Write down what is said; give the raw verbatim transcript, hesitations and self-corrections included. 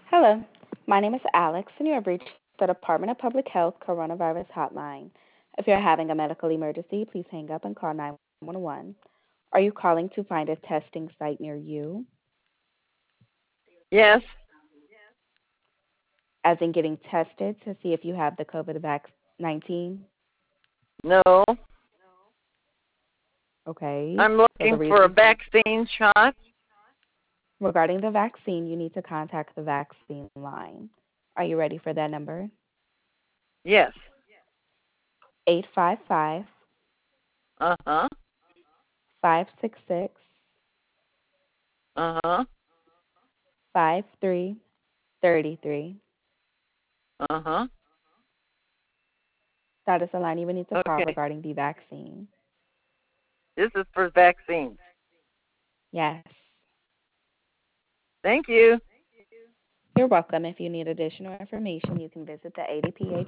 Hello, my name is Alex, and you have reached the Department of Public Health Coronavirus Hotline. If you're having a medical emergency, please hang up and call nine one one. Are you calling to find a testing site near you, Yes. as in getting tested to see if you have the COVID nineteen? No. Okay, I'm so the looking for a reason vaccine shot. regarding the vaccine, you need to contact the vaccine line. Are you ready for that number? Yes. Eight five five Uh huh. five six six Uh huh. five three three three. Uh huh. That is the line you will need to call Okay. regarding the vaccine. This is for vaccines. Yes. Thank you. You're welcome. If you need additional information, you can visit the A D P H